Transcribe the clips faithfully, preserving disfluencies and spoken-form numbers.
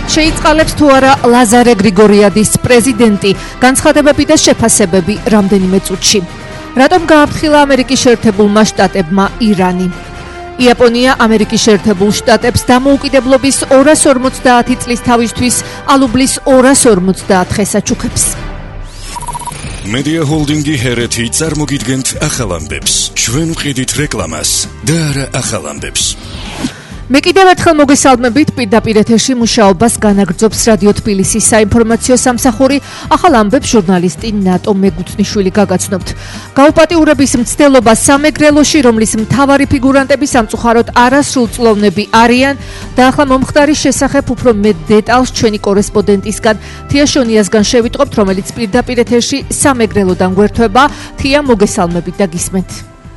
შეიწყალებს თუ არა ლაზარე გრიგორიადის პრეზიდენტი, განცხადებები და შეფასებები რამდენიმე წუთში. რატომ გააფრთხილა ამერიკის შეერთებულმა შტატებმა ირანი? იაპონია ამერიკის შეერთებულ შტატებს დამოუკიდებლობის ორას ორმოცდაათი წლის თავისთვის ალუბლის ორას ორმოცდაათ დღეს აჩუქებს. Media Holdingi ჰერეთი წარმოგიდგენთ ახალ ამბებს. ჩვენ ვყიდით რეკლამას და არა ახალ ამბებს. მე კიდევ ერთხელ მოგესალმებით, პირდაპირ ეთერში მუშაობას განაგრძობს რადიო თბილისის საინფორმაციო სამსახური. ახალ ამბებს ჟურნალისტი ნატო მეგუთნიშვილი გაგაცნობთ. გაუპატიურების მცდელობა სამეგრელოში, რომლის მთავარი ფიგურანტები სამწუხაროდ არასრულწლოვნები არიან და ახლა მომხდარის შესახებ უფრო მეტ დეტალს ჩვენი კორესპონდენტისგან თია შონიასგან შევიტყობთ, რომელიც პირდაპირ ეთერში სამეგრელოდან გვერდება. თია, მოგესალმებით და გისმენთ.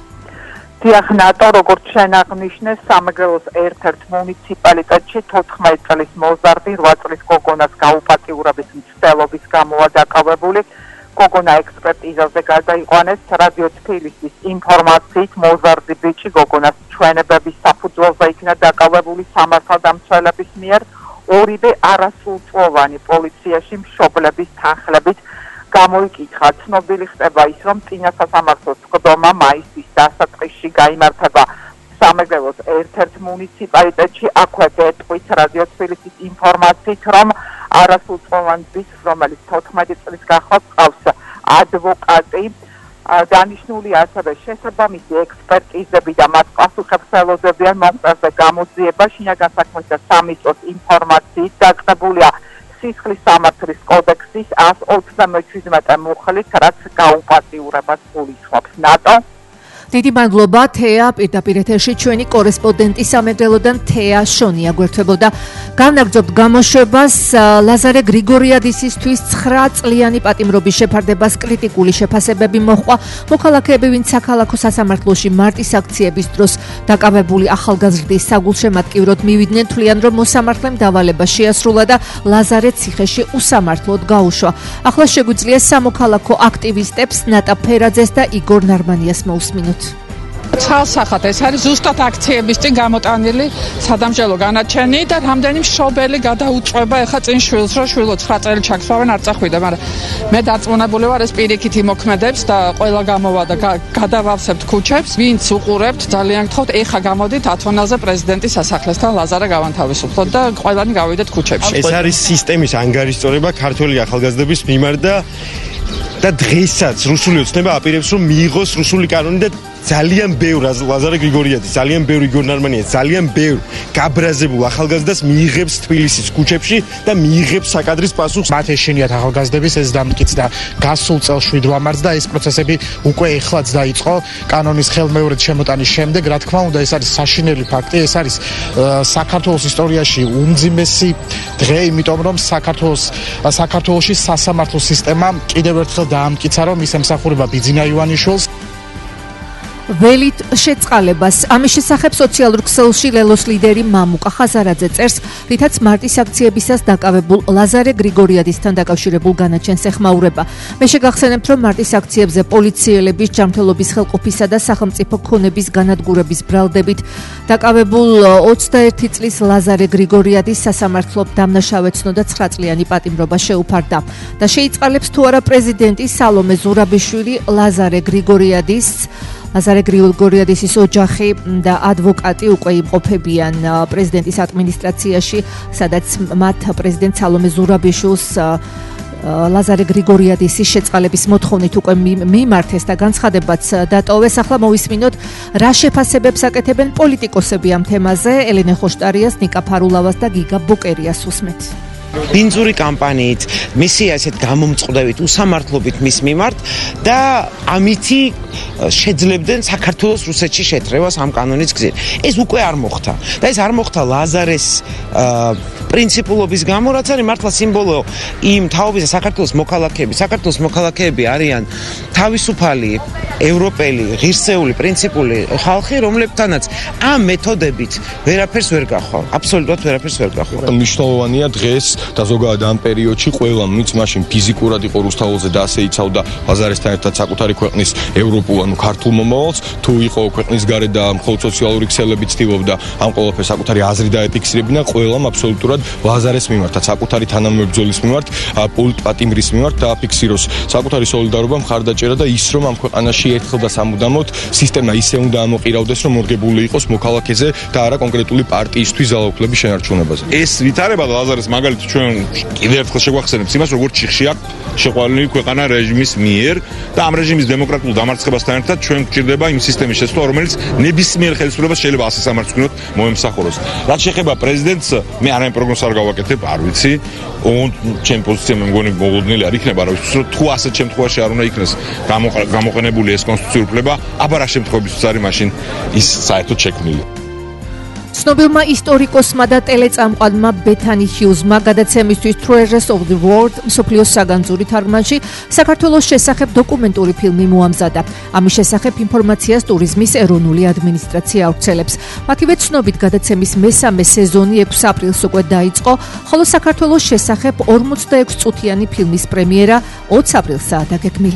დიახ, ნატო, როგორც შენ აღნიშნე, სამეგრელოს ერთ-ერთ მუნიციპალიტეტში თოთხმეტ წლის მოზარდი რვა წლის გოგონას გაუპატიურების მცდელობის გამოა დაკავებული. გოგონა ექსპერტიზაზე გადაიყვანეს. რადიო თბილისის ინფორმაციით, მოზარდი ბიჭი გოგონას ჩვენებების საფუძველზე იქნა დაკავებული სამართალდამცველების მიერ. ორივე არასრულწლოვანი პოლიციაში მშობლების თანხლებით გამოიკითხა. ცნობილი ხდება ის, რომ წინა სასამართლოს სხდომა მაისის დასაწყისში გაიმართება სამეგრელოს ერთ-ერთ მუნიციპალიტეტში. აქვე გეტყვის რადიო თბილისის ინფორმაციით, რომ არასრულწლოვან ბიჭს, რომელიც თოთხმეტი წლის გახლავს, ყავს ადვოკატი. დანიშნული ასევე შესაბამისი ექსპერტიზები და მათ პასუხებს ელოდებიან მომწესზე გამოძიება. შინაგან საქმეთა სამინისტროს ინფორმაციით დაწყებულია სისხლის სამართლის კოდექსის ას ოცდამეჩვიდმეტე მუხლით, რაც გაუპატიურებას გულისხმობს. ნატო. დიდი მადლობა, თეა, პირდაპირ ეთერში ჩვენი კორესპონდენტი სამეგრელოდან თეა შონია გვერდებოდა. განაგრძობთ გამოშვებას. ლაზარე გრიგორიადისისთვის ცხრა წლიანი პატიმრობის შეფარდებას კრიტიკული შეფასებები მოჰყვა. მოქალაქეები, ვინც საქალაქო სასამართლოში მარტის აქციების დროს დაკავებული ახალგაზრდის საგულშემატკივროდ მივიდნენ, თვლიან, რომ მოსამართლემ დავალება შეასრულა და ლაზარე ციხეში უსამართლოდ გაუშვა. ახლა შეგვიძლია სამოქალაქო აქტივისტებს ნატა ფერაძეს და იგორ ნარმანიას მოусმინოთ. ცალსახად ეს არის ზუსტად აქციების წინ გამოტანილი სადამსჯელო განაჩენი და რამდენი მშობელი გადაუწყვება ეხა წინ შვილს, რომ შვილო ცხრა წელი ჩაგსვავენ არ წახვიდა, მაგრამ მე დარწმუნებული ვარ, ეს პირიქით იმოქმედებს და ყველა გამოვა და გადავავსებთ ქუჩებს. ვინც უყურებთ, ძალიან გთხოვთ, ეხა გამოდით ათონაზე პრეზიდენტის სასახლესთან ლაზარე გავანთავისუფლოთ და ყველანი გავიდეთ ქუჩებში. ეს არის სისტემის ანგარიშწორება ქართველი ახალგაზრდების მიმართ და და დღესაც რუსული ოცნება აპირებს, რომ მიიღოს რუსული კანონი და ძალიან ბევრ ლაზარე გრიგორიაძე, ძალიან ბევრი იგორ ნარმანია, ძალიან ბევრ გაბრაზებულ ახალგაზრდას მიიღებს თბილისის ქუჩებში და მიიღებს საკადრის პასუხს. მათ ეშინიათ ახალგაზრდების ეს დამტკიცდა გასულ წელს შვიდ მარტს და ეს პროცესები უკვე ეხლაც დაიწყო კანონის ხელმეორედ შემოტანის შემდეგ. რა თქმა უნდა, ეს არის საშინელი ფაქტი, ეს არის საქართველოს ისტორიაში უმძიმესი დღე, იმიტომ რომ საქართველოს საქართველოში სასამართლო სისტემა კიდევ ერთხელ დაამტკიცა, რომ ის ემსახურება ბიძინა ივანიშვილს. ველით შეწყალებას. ამის შესახებ სოციალურ ქსელში ლელოს ლიდერი მამუკა ხაზარაძე წერს, რითაც მარტის აქციებისას დაკავებულ ლაზარე გრიგორიადისთან დაკავშირებულ განაჩენს ეხმაურება. მე შეგახსენებთ, რომ მარტის აქციებზე პოლიციელების, ჯანმრთელობის ხელყოფისა და სახელმწიფო ქონების განადგურების ბრალდებით დაკავებულ ოცდაერთი წლის ლაზარე გრიგორიადის სასამართლო დამნაშავეცნო და ცხრა წლიანი პატიმრობა შეუფარდა და შეიწყალებს თუ არა პრეზიდენტი სალომე ზურაბიშვილი ლაზარე გრიგორიადის ლაზარე გრიგორიადისის ოჯახი და ადვოკატი უკვე იმყოფებიან პრეზიდენტის ადმინისტრაციაში, სადაც მათ პრეზიდენტ სალომე ზურაბიშვილს ლაზარე გრიგორიადისის შეწყალების მოთხოვნით უკვე მიმართეს და განცხადებაც დატოვეს. ახლა მოვისმინოთ, რა შეფასებებს აკეთებენ პოლიტიკოსები ამ თემაზე. ელენე ხოშტარიას, ნიკა ფარულავას და გიგა ბოკერიას უსმენთ. ბინძური კამპანიით, მისი ასეთ გამომწყდებით უსამართლობით მის მიმართ და ამითი შეძლებდნენ საქართველოს რუსეთში შეთრევას ამ კანონის გზით. ეს უკვე არ მოხდა და ეს არ მოხდა ლაზარეს პრინციპულობის გამო, რაც არის მართლა სიმბოლო იმ თაობისა საქართველოს მოქალაქეები. საქართველოს მოქალაქეები არიან თავისუფალი, ევროპელი, ღირსეული, პრინციპული ხალხი, რომლებთანაც ამ მეთოდებით ვერაფერს ვერ გახვალ. აბსოლუტურად ვერაფერს ვერ გახვალ. მნიშვნელოვანია დღეს და ზოგადად ამ პერიოდში ყველა ვინც მაშინ ფიზიკურად იყო რუსთაველზე და ასე იცავდა ლაზარესთან ერთად საკუთარი ქვეყნის ევროპულ ანუ ქართულ მომავალს, თუ იყო ქვეყნის გარეთ და მხოლოდ სოციალური ქსელებით ცდილობდა ამ ყველაფერს საკუთარი აზრი დაეფიქსირებინა, ყველამ აბსოლუტურად ლაზარეს მიმართ, საკუთარი თანამებრძოლის მიმართ, პოლიტპატიმრის მიმართ დააფიქსიროს საკუთარი სოლიდარობა, მხარდაჭერა და ის რომ ამ ქვეყანაში ერთხელ და სამუდამოდ სისტემა ისე უნდა ამოყირავდეს, რომ მორგებული იყოს მოქალაქეზე და არა კონკრეტული პარტიისთვის ძალაუფლების შენარჩუნებაზე. ეს ვითარება ლაზარეს მაგალითად ჩვენ კიდევ ერთხელ შეგვახსენებს იმას, როგორც ჩიხში აქვს შეყვანილი ქვეყანა რეჟიმის მიერ და ამ რეჟიმის დემოკრატიულ დამარცხებასთან ერთად ჩვენ გვჭირდება იმ სისტემის შეცვლა, რომელიც ნებისმიერ ხელისუფლებას შეიძლება ასე სამართლიანად მოემსახუროს. რაც შეეხება პრეზიდენტს, მე არამე პროგნოზს არ გავაკეთებ, არ ვიცი. ჩემი პოზიცია მე მგონი მოგონილი არ იქნება, რა ვიცი, რომ თუ ასეთ შემთხვევაში არ უნდა იქნეს გამოყენებული ეს კონსტიტუციური უფლება, აბა რა შემთხვევებისთვის არის მაშინ ის საერთოდ შექმნილი. ცნობილმა ისტორიკოსმა და ტელეწამყვანმა ბეთანი ჰიუზმა გადაცემისთვის Treasures of the World მსოფლიოს საგანძური თარგმანში საქართველოს შესახებ დოკუმენტური ფილმი მოამზადა. ამის შესახებ ინფორმაციას ტურიზმის ეროვნული ადმინისტრაცია ავრცელებს. მათივე ცნობით გადაცემის მესამე სეზონი ექვსი აპრილს უკვე დაიწყო, ხოლო საქართველოს შესახებ ორმოცდაექვსი წუთიანი ფილმის პრემიერა ოცი აპრილსაა დაგეგმილი.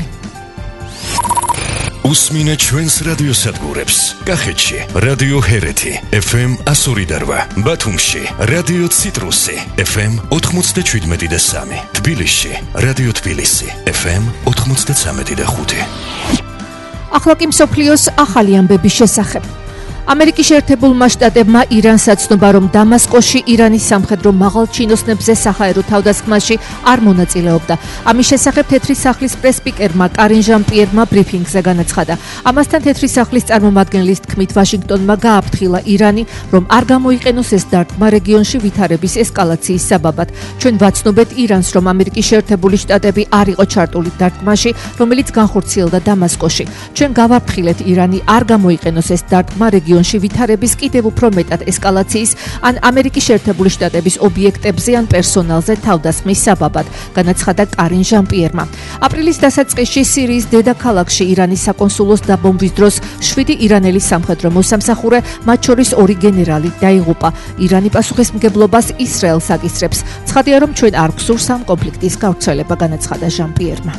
უსმინე ჩვენს რადიოსადგურებს. კახეთში რადიო ჰერეთი ეფ ემ ასორი და რვა, ბათუმში რადიო ციტრუსი ეფ ემ ოთხმოცდაშვიდმეტი და სამი, თბილისში რადიო თბილისი ეფ ემ ოთხმოცდაცამეტი და ხუთი. ახლა კი მსოფლიოს ახალი ამბების შესახებ. ამერიკის შეერთებულმა შტატებმა ირანს აცნობა, რომ დამასკოში ირანის სამხედრო მაღალჩინოსნებზე საჰაერო თავდასხმაში არ მონაწილეობდა. ამის შესახებ თეთრი სახლის პრესპიკერმა კარინ ჟან-პიერმა ბრიფინგზე განაცხადა. ამასთან თეთრი სახლის წარმომადგენლის თქმით, ვაშინგტონმა გააფრთხილა ირანი, რომ არ გამოიყენოს ეს დარტყმა რეგიონში ვითარების ესკალაციის საბაბად. ჩვენ ვაცნობთ ირანს, რომ ამერიკის შეერთებული შტატები არ იყო ჩართული დარტყმაში, რომელიც განხორციელდა დამასკოში. ჩვენ გავაფრთხილეთ ირანი არ გამოიყენოს ეს დარტყმა რეგიონში ვითარების კიდევ უფრო მეტად ესკალაციის ან ამერიკის შეერთებული შტატების ობიექტებზე ან პერსონალზე თავდასხმის საბაბად, განაცხადა კარინ ჟან-პიერმა. აპრილის დასაწყისში სირიის დედაქალაქში ირანის საკონსულოს დაბომბვის დროს შვიდი ირანელი სამხედრო მოსამსახურე, მათ შორის ორი გენერალი დაიღუპა. ირანი პასუხისმგებლობას ისრაელს აკისრებს. ცხადია, რომ ჩვენ არ გვსურს ამ კონფლიქტის გავრცელება, განაცხადა ჟან-პიერმა.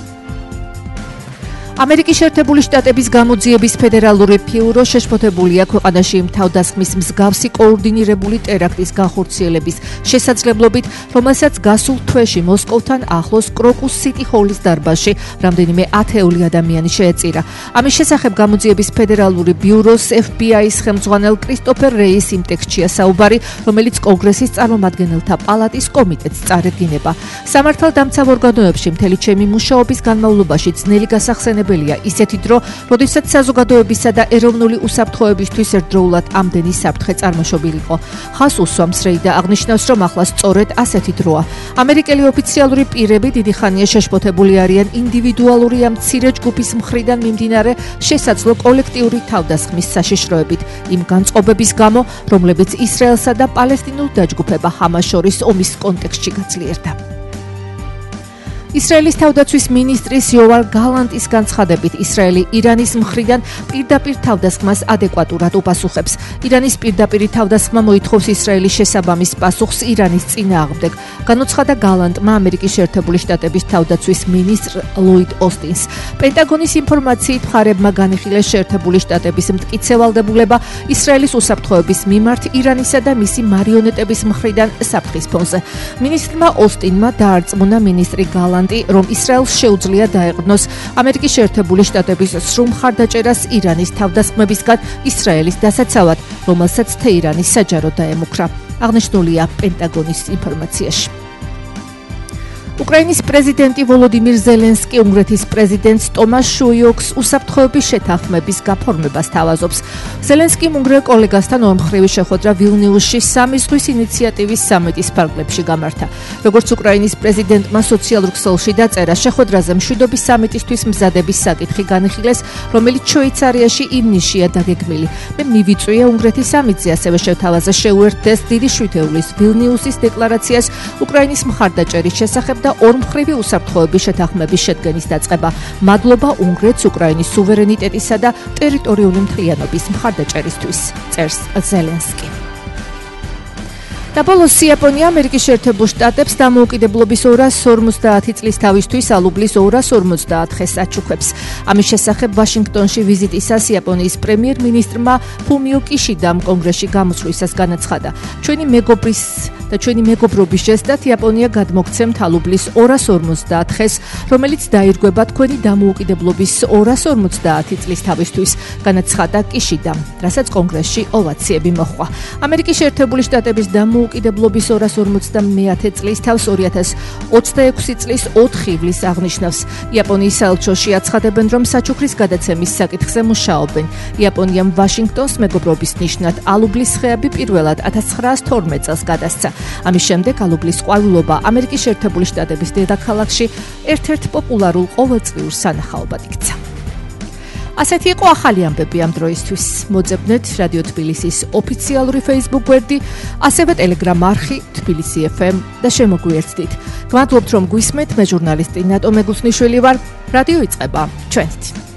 ამერიკის შეერთებული შტატების გამოძიების ფედერალური ბიურო შეშფოთებულია ქვეყანაში იმ თავდასხმის მსგავსი კოორდინირებული ტერაქტის განხორციელების შესაძლებლობით, რომელსაც გასულ თვეში მოსკოვთან ახლოს კროკუს სიტი ჰოლის დარბაზში რამდენიმე ათეული ადამიანი შეეწირა. ამის შესახებ გამოძიების ფედერალური ბიუროს ეფ ბი აის ხელმძღვანელ კრისტოფერ რეის იმ ტექსტშია საუბარი, რომელიც კონგრესის წარმომადგენელთა პალატის კომიტეტს წარედგინება. სამართალდამცავ ორგანოებში მთელი ჩემი მუშაობის განმავლობაში ძნელი გასახსენებელია ისეთი დრო, როდესაც საზოგადოებისა და ეროვნული უსაფრთხოებისთვის ერთდროულად ამდენი საფრთხე წარმოშობილიყო. ხას უსვამს რეი და აღნიშნავს, რომ ახლა სწორედ ასეთი დროა. ამერიკელი ოფიციალური პირები დიდი ხანია შეშფოთებული არიან ინდივიდუალური ამ მცირე ჯგუფის მხრიდან მიმდინარე შესაძლო კოლექტიური თავდასხმის საშიშროებით, იმ განწყობების გამო, რომლებიც ისრაელსა და პალესტინულ დაჯგუფება ჰამას შორის ომის კონტექსტში გაძლიერდა. ისრაელის თავდაცვის მინისტრის იოვალ გალანტის განცხადებით, ისრაელი ირანის მხრიდან პირდაპირ თავდასხმას ადეკვატურად უპასუხებს. ირანის პირდაპირი თავდასხმა მოითხოვს ისრაელის შესაბამის პასუხს ირანის წინააღმდეგ. განუცხადა გალანტმა ამერიკის შეერთებული შტატების თავდაცვის მინისტრ ლოიდ ოსტინს. პენტაგონის ინფორმაციით, მხარებმა განიხილეს შეერთებული შტატების მტკიცე ვალდებულება ისრაელის უსაფრთხოების მიმართ ირანისა და მისი მარიონეტების მხრიდან საფრთხის ფონზე. მინისტრმა ოსტინმა დაარწმუნა მინისტრი გალანტი, რომ ისრაელს შეუძლია დაეყრდნოს ამერიკის შეერთებული შტატების სრულ მხარდაჭერას ირანის თავდასხმებისგან ისრაელის დასაცავად, რომელსაც თეირანი საჯაროდ დაემუქრა. აღნიშნულია პენტაგონის ინფორმაციაში. უკრაინის პრეზიდენტი ვოლოდიმირ ზელენსკი უნგრეთის პრეზიდენტს ტომას შუიოკს უსაფრთხოების შეთანხმების გაფორმებას თავაზობს. ზელენსკიმ უნგრელ კოლეგასთან ორმხრივი შეხვედრა ვილნიუსში სამი ზღვის ინიციატივის სამიტის ფარგლებში გამართა. როგორც უკრაინის პრეზიდენტმა სოციალურ ქსელში დაწერა, შეხვედრაზე მშვიდობის სამიტისთვის მზადების საკითხი განიხილეს, რომელიც შვეიცარიაში ივნისშია დაგეგმილი. მე მივიწვია უნგრეთის სამიტზე, ასევე შევთავაზა შეუერთდეს დიდი შვიდეულის ვილნიუსის დეკლარაციას უკრაინის მხარდაჭერის შესახებ და ორმხრივი უსაფრთხოების შეთანხმების შედგენის დაწყება. მადლობა უნგრეთს უკრაინის სუვერენიტეტისა და ტერიტორიული მთლიანობის მხარდაჭერისთვის, წერს ზელენსკი. და ბოლოს იაპონია ამერიკის შეერთებულ შტატებს დამოუკიდებლობის ორას ორმოცდაათი წლის თავისთვის ალუბლის ორას ორმოცდაათ დღეს აჩუქებს. ამის შესახებ ვაშინგტონში ვიზიტისას იაპონიის პრემიერ-მინისტრმა ფუმიო კიშიდამ კონგრესში გამოსვლისას განაცხადა. ჩვენი მეგობრის და ჩვენი მეგობრობის ჟესტად იაპონია გადმოგცემთ ალუბლის ორას ორმოცდაათ დღეს, რომელიც დაირღვება თქვენი დამოუკიდებლობის ორას ორმოცდაათი წლის თავისთვის, განაცხადა კიშიდამ, რასაც კონგრესში ოვაციები მოჰყვა. ამერიკის შეერთებული შტატების დამოუკიდებლობის ორას ორმოცდამეათე წლის თავს ორი ათას ოცდაექვსი წლის ოთხი ივლის აღნიშნავს. იაპონიის საელჩოში აცხადებენ, რომ საჩუქრის გადაცემის საკითხზე მუშაობენ. იაპონიამ ვაშინგტონს მეგობრობის ნიშნად ალუბლის ხეები პირველად ათას ცხრაასი თორმეტ წელს გადასცა. ამის შემდეგ ალუბლის ყვავილობა ამერიკის შეერთებული შტატების დედაქალაქში ერთ-ერთ პოპულარულ ყოველწლიურ სანახაობად იქცა. ასეთი იყო ახალი ამბები ამ დროისთვის. მოძებნეთ რადიო თბილისის ოფიციალური Facebook გვერდი, ასევე Telegram არხი თბილისი ეფ ემ და შემოგვიერთდით. გმადლობთ რომ გვისმენთ, მე ჟურნალისტი ნატო მეგუსნიშვილი ვარ. რადიო იწყება ჩვენით.